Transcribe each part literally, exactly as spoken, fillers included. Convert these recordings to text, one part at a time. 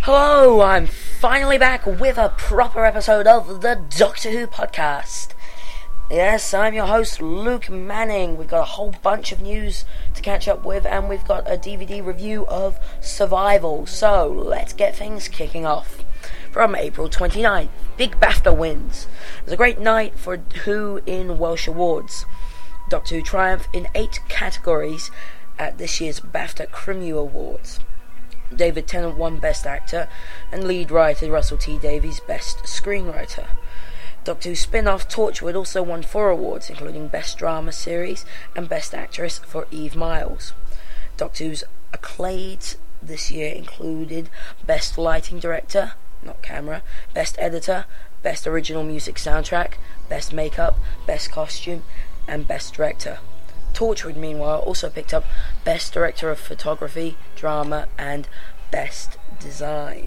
Hello, I'm finally back with a proper episode of the Doctor Who podcast. Yes, I'm your host, Luke Manning. We've got a whole bunch of news to catch up with, and we've got a D V D review of Survival. So, let's get things kicking off. From April twenty-ninth, Big BAFTA wins. It was a great night for Who in Welsh Awards. Doctor Who triumphed in eight categories at this year's BAFTA Crimea Awards. David Tennant won Best Actor, and lead writer Russell T Davies Best Screenwriter. Doctor Who spin-off Torchwood also won four awards, including Best Drama Series and Best Actress for Eve Miles. Doctor Who's accolades this year included Best Lighting Director, not camera, Best Editor, Best Original Music Soundtrack, Best Makeup, Best Costume, and Best Director. Torchwood, meanwhile, also picked up Best Director of Photography, Drama, and Best Design.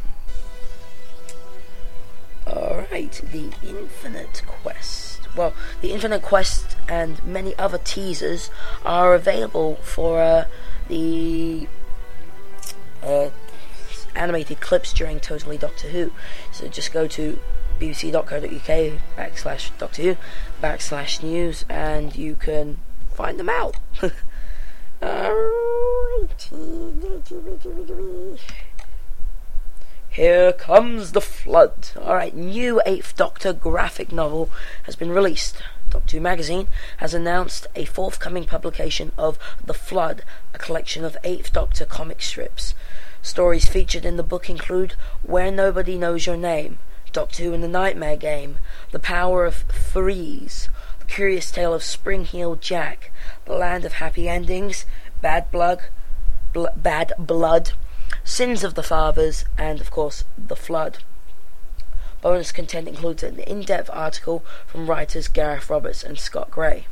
Alright, The Infinite Quest. Well, The Infinite Quest and many other teasers are available for uh, the uh, animated clips during Totally Doctor Who. So just go to bbc.co.uk backslash Doctor Who backslash news and you can find them out. Here comes the flood. Alright, new eighth Doctor graphic novel has been released. Doctor Who magazine has announced a forthcoming publication of The Flood, a collection of eighth Doctor comic strips. Stories featured in the book include Where Nobody Knows Your Name, Doctor Who and the Nightmare Game, The Power of Threes, The Curious Tale of Spring-Heeled Jack, The Land of Happy Endings, Bad Blood, Bl- Bad Blood, Sins of the Fathers, and of course, The Flood. Bonus content includes an in-depth article from writers Gareth Roberts and Scott Gray.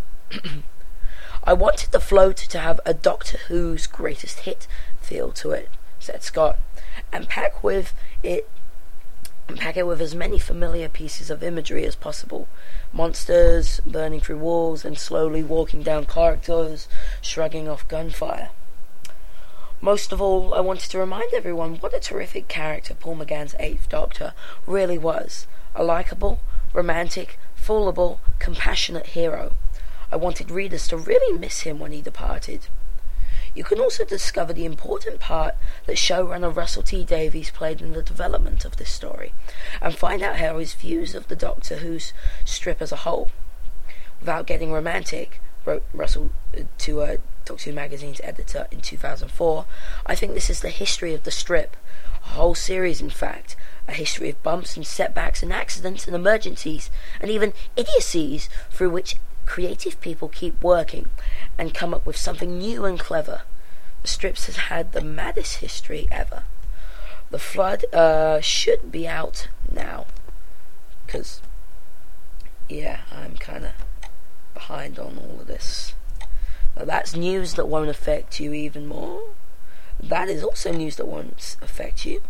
I wanted The Float to have a Doctor Who's greatest hit feel to it, said Scott, and pack with it and pack it with as many familiar pieces of imagery as possible. Monsters burning through walls and slowly walking down corridors, shrugging off gunfire. Most of all, I wanted to remind everyone what a terrific character Paul McGann's eighth Doctor really was. A likeable, romantic, foolable, compassionate hero. I wanted readers to really miss him when he departed. You can also discover the important part that showrunner Russell T Davies played in the development of this story, and find out how his views of the Doctor Who's strip as a whole. Without getting romantic, wrote Russell to uh, Doctor Who magazine's editor in two thousand four, I think this is the history of the strip, a whole series in fact, a history of bumps and setbacks and accidents and emergencies, and even idiocies through which creative people keep working and come up with something new and clever. The strips has had the maddest history ever. The Flood uh, should be out now, because, yeah, I'm kind of behind on all of this. Now, that's news that won't affect you even more. That is also news that won't affect you.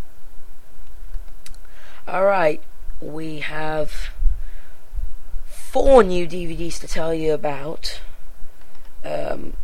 Alright, we have four new D V Ds to tell you about. Um,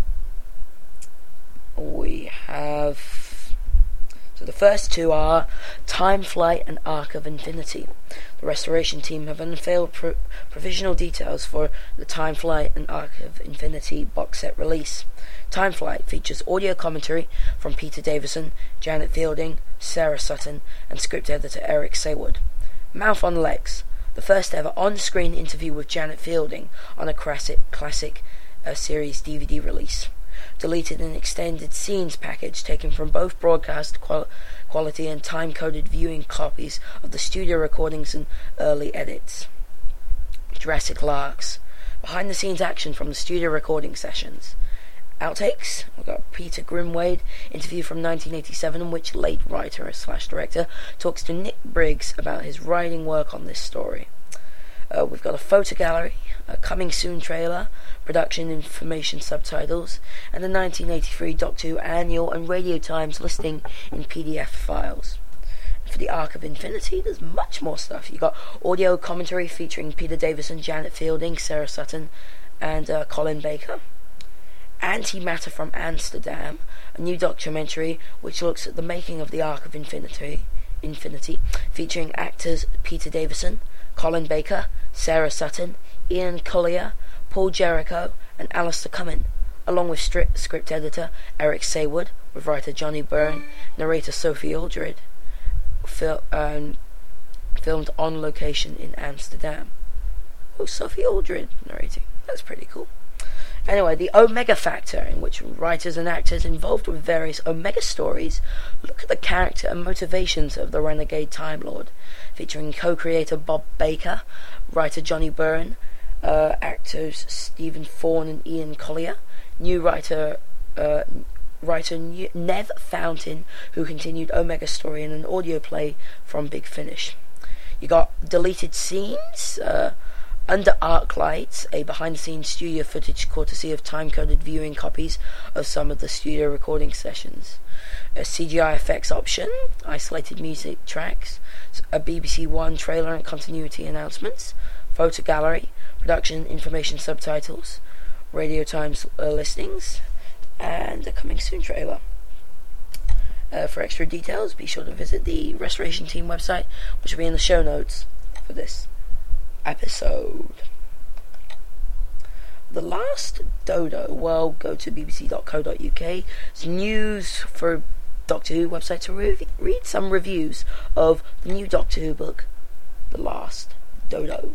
we have... So the first two are Time Flight and Arc of Infinity. The restoration team have unveiled pro- provisional details for the Time Flight and Arc of Infinity box set release. Time Flight features audio commentary from Peter Davison, Janet Fielding, Sarah Sutton, and script editor Eric Saywood. Mouth on Legs, the first ever on-screen interview with Janet Fielding on a classic, classic uh, series D V D release. Deleted and extended scenes package taken from both broadcast qual- quality and time-coded viewing copies of the studio recordings and early edits. Jurassic Larks, behind-the-scenes action from the studio recording sessions. Outtakes, we've got Peter Grimwade interview from nineteen eighty-seven in which late writer slash director talks to Nick Briggs about his writing work on this story. Uh, we've got a photo gallery, a coming soon trailer, production information subtitles, and the nineteen eighty-three Doctor Who annual and Radio Times listing in P D F files. And for the Arc of Infinity, there's much more stuff. You've got audio commentary featuring Peter Davison, Janet Fielding, Sarah Sutton, and uh, Colin Baker. Antimatter from Amsterdam, a new documentary which looks at the making of the Ark of Infinity, Infinity, featuring actors Peter Davison, Colin Baker, Sarah Sutton, Ian Collier, Paul Jericho, and Alistair Cumming, along with stri- script editor Eric Saywood, with writer Johnny Byrne, narrator Sophie Aldred, fil- um, filmed on location in Amsterdam. Oh, Sophie Aldred narrating. That's pretty cool. Anyway, the Omega Factor, in which writers and actors involved with various Omega stories look at the character and motivations of the renegade Time Lord, featuring co-creator Bob Baker, writer Johnny Byrne, uh, actors Stephen Fawn and Ian Collier, new writer uh, writer Nev Fountain, who continued Omega's story in an audio play from Big Finish. You got deleted scenes, uh, Under Arc Lights, a behind-the-scenes studio footage courtesy of time-coded viewing copies of some of the studio recording sessions. A C G I effects option, isolated music tracks, a B B C One trailer and continuity announcements, photo gallery, production information subtitles, Radio Times uh, listings, and a coming soon trailer. Uh, for extra details, be sure to visit the Restoration Team website, which will be in the show notes for this episode. The Last Dodo. Well, go to b b c dot co dot u k. It's news for Doctor Who website to re- read some reviews of the new Doctor Who book, The Last Dodo.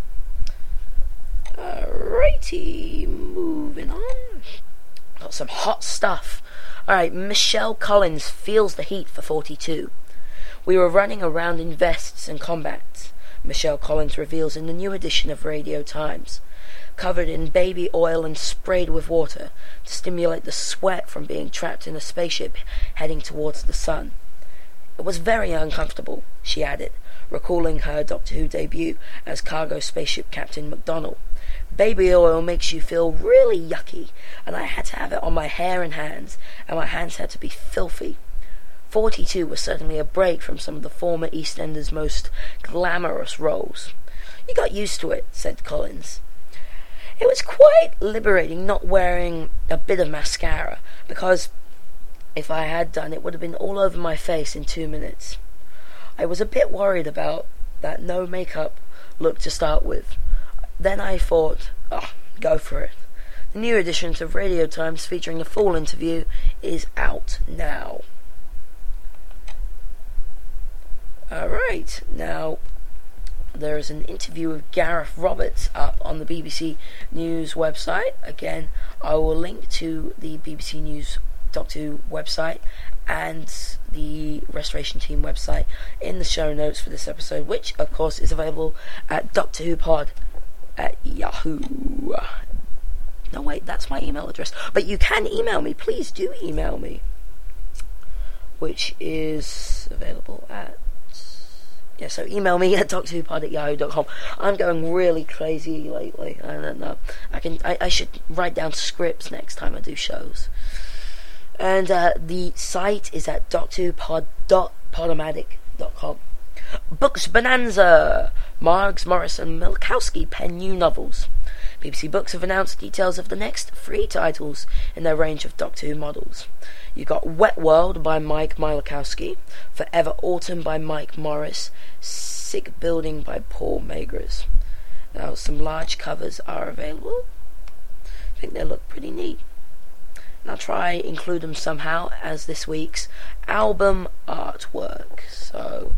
Alrighty, moving on. Got some hot stuff. Alright, Michelle Collins feels the heat for forty-two. We were running around in vests and combats, Michelle Collins reveals in the new edition of Radio Times, covered in baby oil and sprayed with water to stimulate the sweat from being trapped in a spaceship heading towards the sun. It was very uncomfortable, she added, recalling her Doctor Who debut as cargo spaceship Captain McDonnell. Baby oil makes you feel really yucky, and I had to have it on my hair and hands, and my hands had to be filthy. forty-two was certainly a break from some of the former EastEnders' most glamorous roles. You got used to it, said Collins. It was quite liberating not wearing a bit of mascara, because if I had done, it would have been all over my face in two minutes. I was a bit worried about that no makeup look to start with. Then I thought, oh, go for it. The new edition of Radio Times featuring a full interview is out now. Alright, now there's an interview with Gareth Roberts up on the B B C News website. Again, I will link to the B B C News Doctor Who website and the Restoration Team website in the show notes for this episode, which of course is available at Doctor Who Pod at Yahoo. No wait, that's my email address. But you can email me, please do email me. Which is available at Yeah, so email me at doctor who pod at yahoo dot com. I'm going really crazy lately. I don't know. I can. I, I should write down scripts next time I do shows. And uh, the site is at doctor who pod dot podomatic dot com. Books Bonanza. Margs, Morris and Milkowski pen new novels. B B C Books have announced details of the next three titles in their range of Doctor Who models. You've got Wet World by Mike Milkowski, Forever Autumn by Mike Morris, Sick Building by Paul Magras. Now, some large covers are available. I think they look pretty neat. And I'll try include them somehow as this week's album artwork. So,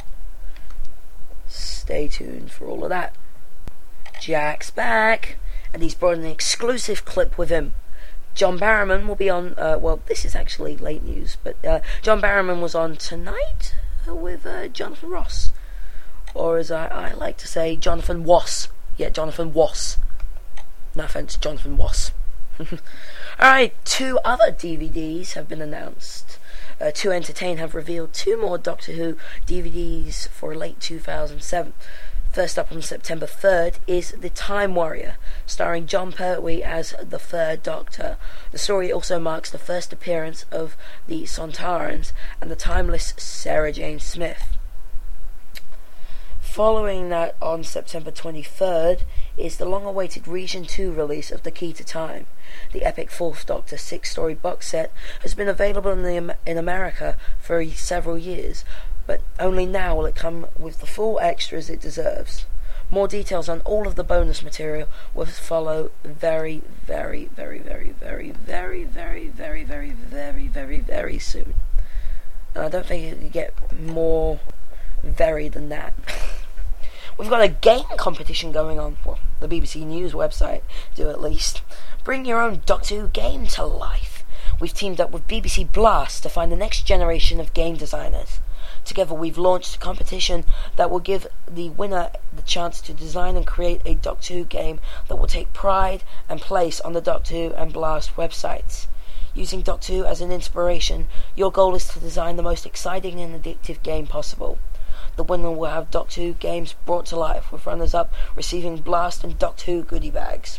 stay tuned for all of that. Jack's back, and he's brought an exclusive clip with him. John Barrowman will be on, uh, well, this is actually late news, but uh, John Barrowman was on tonight uh, with uh, Jonathan Ross. Or as I, I like to say, Jonathan Wass. Yeah, Jonathan Wass. No offense, Jonathan Wass. Alright, two other D V Ds have been announced. Uh, To Entertain have revealed two more Doctor Who D V Ds for late two thousand seven. First up on September third is The Time Warrior, starring John Pertwee as the Third Doctor. The story also marks the first appearance of the Sontarans and the timeless Sarah Jane Smith. Following that on September twenty-third is the long-awaited Region two release of The Key to Time. The epic Fourth Doctor six-story box set has been available in, the, in America for several years, but only now will it come with the full extras it deserves. More details on all of the bonus material will follow very, very, very, very, very, very, very, very, very, very, very, very soon. And I don't think it can get more very than that. We've got a game competition going on. Well, the B B C News website do at least. Bring your own Doctor Who game to life. We've teamed up with B B C Blast to find the next generation of game designers. Together we've launched a competition that will give the winner the chance to design and create a Doctor Who game that will take pride and place on the Doctor Who and Blast websites. Using Doctor Who as an inspiration, your goal is to design the most exciting and addictive game possible. The winner will have Doctor Who games brought to life, with runners-up receiving Blast and Doctor Who goodie bags.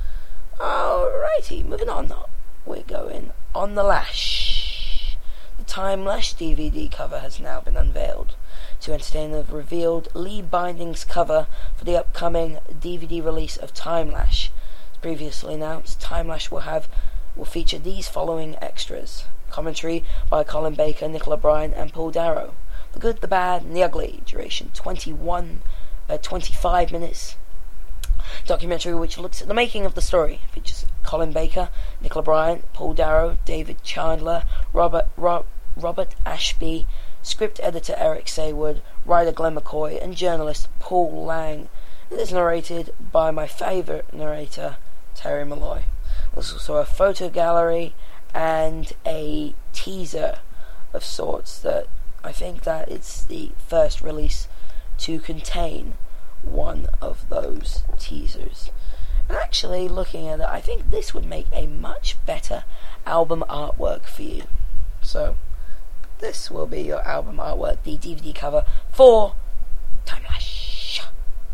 Alrighty, moving on. We're going on the Lash. The Time Lash D V D cover has now been unveiled. To entertain, they've revealed Lee Binding's cover for the upcoming D V D release of Time Lash. As previously announced, Time Lash will have will feature these following extras: commentary by Colin Baker, Nicola Bryant, and Paul Darrow. The Good, the Bad, and the Ugly. Duration twenty-one, uh, twenty-five minutes. Documentary which looks at the making of the story. Features Colin Baker, Nicola Bryant, Paul Darrow, David Chandler, Robert Rob, Robert Ashby, script editor Eric Saywood, writer Glenn McCoy, and journalist Paul Lang. It is narrated by my favourite narrator, Terry Malloy. There's also a photo gallery and a teaser of sorts that I think that it's the first release to contain one of those teasers. And actually, looking at it, I think this would make a much better album artwork for you. So, this will be your album artwork, the D V D cover for Time Lash.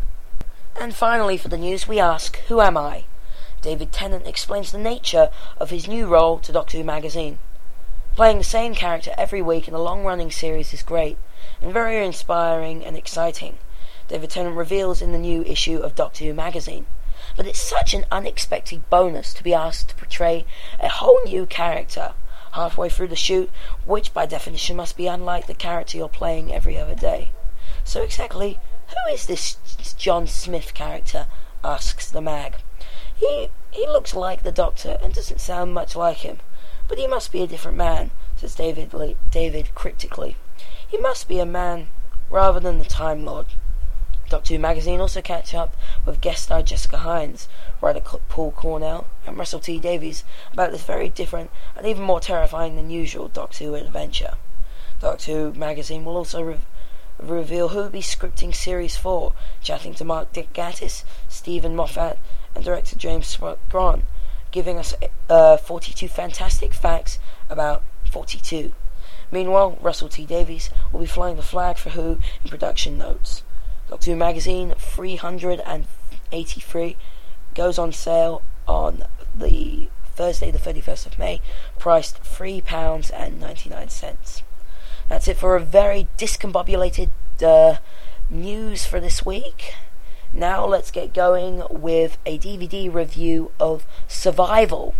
And finally, for the news, we ask, who am I? David Tennant explains the nature of his new role to Doctor Who magazine. Playing the same character every week in a long-running series is great, and very inspiring and exciting. David Tennant reveals in the new issue of Doctor Who magazine. But it's such an unexpected bonus to be asked to portray a whole new character halfway through the shoot, which by definition must be unlike the character you're playing every other day. So exactly, who is this John Smith character? Asks the mag. He he looks like the Doctor and doesn't sound much like him, but he must be a different man, says David David cryptically. He must be a man rather than the Time Lord. Doctor Who magazine also catch up with guest star Jessica Hines, writer Paul Cornell, and Russell T Davies about this very different and even more terrifying than usual Doctor Who adventure. Doctor Who magazine will also re- reveal who will be scripting Series four, chatting to Mark Dick Gatiss, Stephen Moffat, and director James Grant, giving us uh, forty-two fantastic facts about forty-two. Meanwhile, Russell T Davies will be flying the flag for Who in production notes. Doctor Who magazine three hundred eighty-three goes on sale on the Thursday the thirty-first of May, priced three pounds ninety-nine. That's it for a very discombobulated uh, news for this week. Now let's get going with a D V D review of Survival.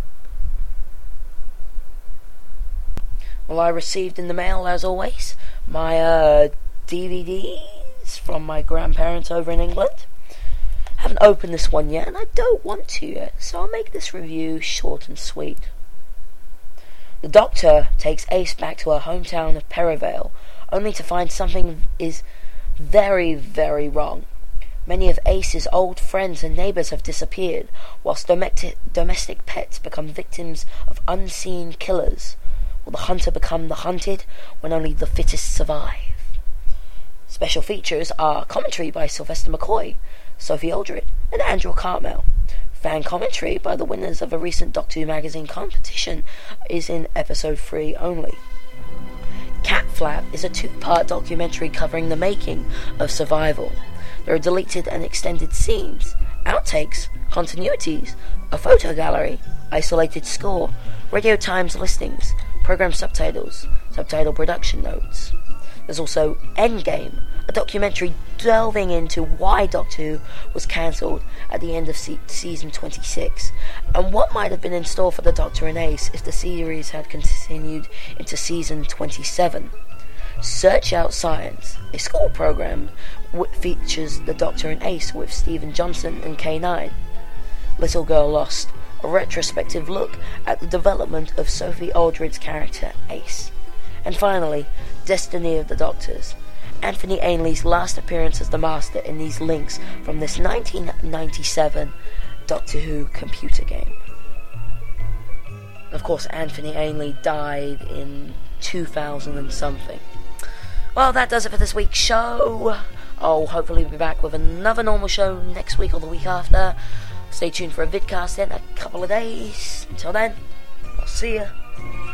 Well, I received in the mail, as always, my uh, D V Ds from my grandparents over in England. I haven't opened this one yet, and I don't want to yet, so I'll make this review short and sweet. The Doctor takes Ace back to her hometown of Perivale, only to find something is very, very wrong. Many of Ace's old friends and neighbours have disappeared, whilst domestic, domestic pets become victims of unseen killers. Will the hunter become the hunted when only the fittest survive? Special features are commentary by Sylvester McCoy, Sophie Aldred, and Andrew Cartmel. Fan commentary by the winners of a recent Doctor Who magazine competition is in episode three only. Cat Flap is a two-part documentary covering the making of Survival. There are deleted and extended scenes, outtakes, continuities, a photo gallery, isolated score, Radio Times listings, program subtitles, subtitle production notes. There's also Endgame, a documentary delving into why Doctor Who was cancelled at the end of se- season twenty-six, and what might have been in store for the Doctor and Ace if the series had continued into season twenty-seven. Search Out Science, a school program which features the Doctor and Ace with Stephen Johnson and K nine. Little Girl Lost, a retrospective look at the development of Sophie Aldred's character Ace. And finally, Destiny of the Doctors, Anthony Ainley's last appearance as the Master in these links from this nineteen ninety-seven Doctor Who computer game. Of course, Anthony Ainley died in two thousand and something. Well, that does it for this week's show. I'll hopefully be back with another normal show next week or the week after. Stay tuned for a vidcast in a couple of days. Until then, I'll see ya.